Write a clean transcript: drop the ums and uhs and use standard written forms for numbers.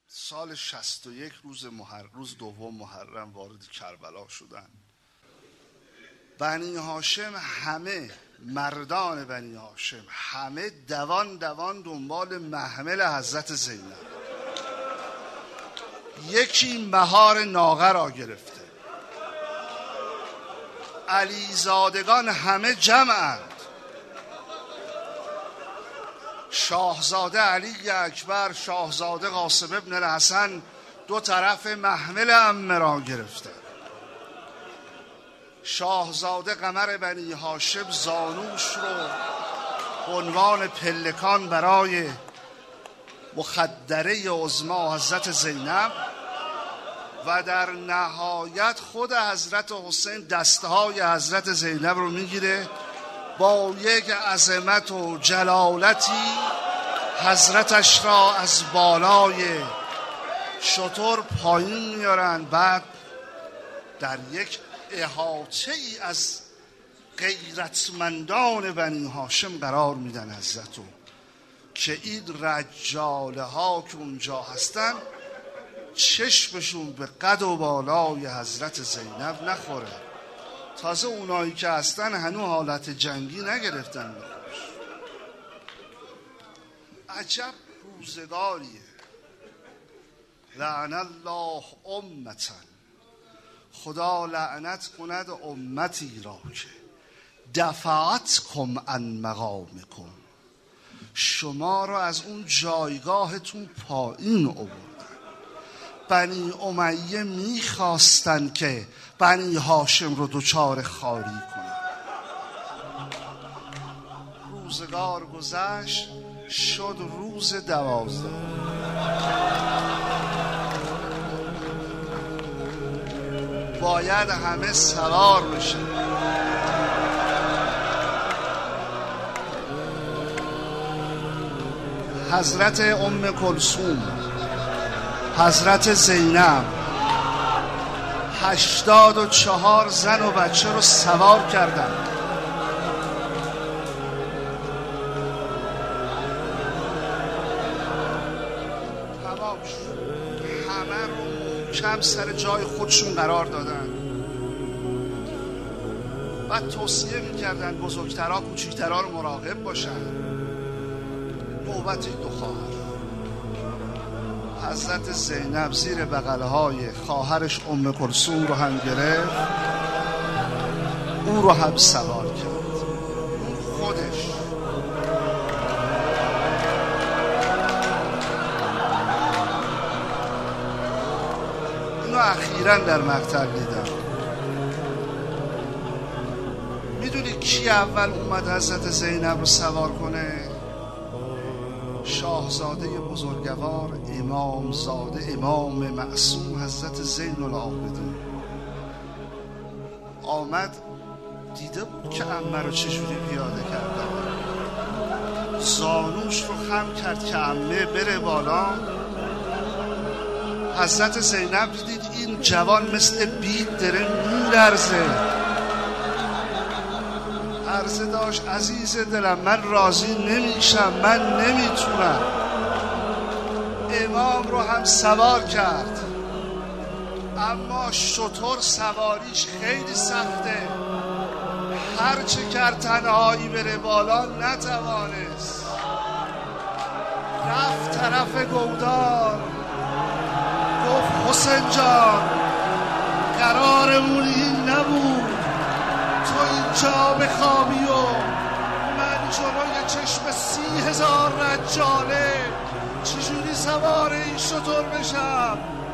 سال 61 روز دوم محرم وارد کربلا شدن. بنی هاشم همه، مردان بنی هاشم همه دوان دنبال محمل حضرت زینب. یکی مهار ناقه را گرفته. علیزادگان همه جمعند. شاهزاده علی اکبر، شاهزاده قاسم ابن الحسن دو طرف محمل عمه را گرفته. شاهزاده قمر بنی هاشم زانوش رو عنوان پلکان برای مخدره عظما حضرت زینب و در نهایت خود حضرت حسین دستهای حضرت زینب رو میگیره، با یک عظمت و جلالتی حضرتش را از بالای شتر پایین میارن. بعد در یک احاطه ای از غیرتمندان بنی هاشم قرار میدن حضرتو که این رجاله ها که اونجا هستن چشمشون به قد و بالای حضرت زینب نخوره. تازه اونایی که هستن هنوز حالت جنگی نگرفتن. عجب روزگاریه. لعن الله امتا، خدا لعنت کند امتی را که دفعتکم عن مقامکم، شما را از اون جایگاهتون پایین آوردن. بنی امیه میخواستن که بنی هاشم رو دوچار خاری کنن. روزگار گذشت، شد روز 12. باید همه سوار بشه. حضرت ام کلثوم، حضرت زینب 84 زن و بچه رو سوار کردن. تمام شد. همه رو محکم سر جای خودشون قرار دادن. بعد توصیه میکردن بزرگترها کوچیکترها رو مراقب باشن. نوبت دو خواهر، حضرت زینب زیر بغلهای خواهرش ام کلثوم رو هم گرفت، او رو هم سوار کرد. خودش اینو اخیراً در مقتل دیدم. میدونی کی اول اومد حضرت زینب رو سوار کنه؟ شاهزاده بزرگوار، امام زاده، امام معصوم حضرت زین العابدین آمد. دیده بود که عمه رو چجوری پیاده کردن، زانوش رو خم کرد که عمه بره بالا. حضرت زینب دید این جوان مثل بید داره میلرزه. عرضه داشت عزیز دلم من راضی نمیشم، من نمیتونم. امام رو هم سوار کرد، اما شتر سواریش خیلی سخته. هر چه کرد تنهایی بره بالا نتوانست. رفت طرف گودار، گفت حسین جان قرارمون این نبود تو اینجا بخوابی و من جلوی چشم 30,000 رجاله چجوری سوار این شتر بشم؟